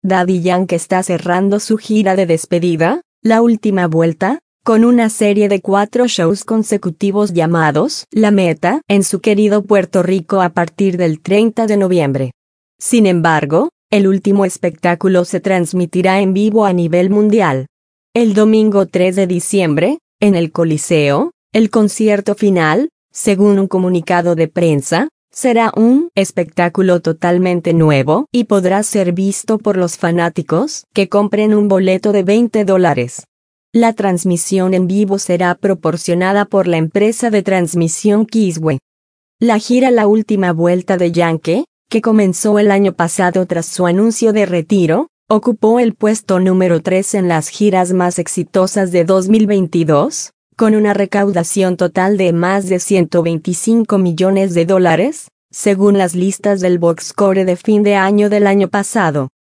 Daddy Yankee está cerrando su gira de despedida, La Última Vuelta, con una serie de 4 shows consecutivos llamados La Meta en su querido Puerto Rico a partir del 30 de noviembre. Sin embargo, el último espectáculo se transmitirá en vivo a nivel mundial. El domingo 3 de diciembre, en el Coliseo, el concierto final, según un comunicado de prensa, será un espectáculo totalmente nuevo y podrá ser visto por los fanáticos que compren un boleto de $20. La transmisión en vivo será proporcionada por la empresa de transmisión Kiswe. La gira La Última Vuelta de Yankee, que comenzó el año pasado tras su anuncio de retiro, ocupó el puesto número 3 en las giras más exitosas de 2022, con una recaudación total de más de $125 millones, según las listas del Boxcore de fin de año del año pasado.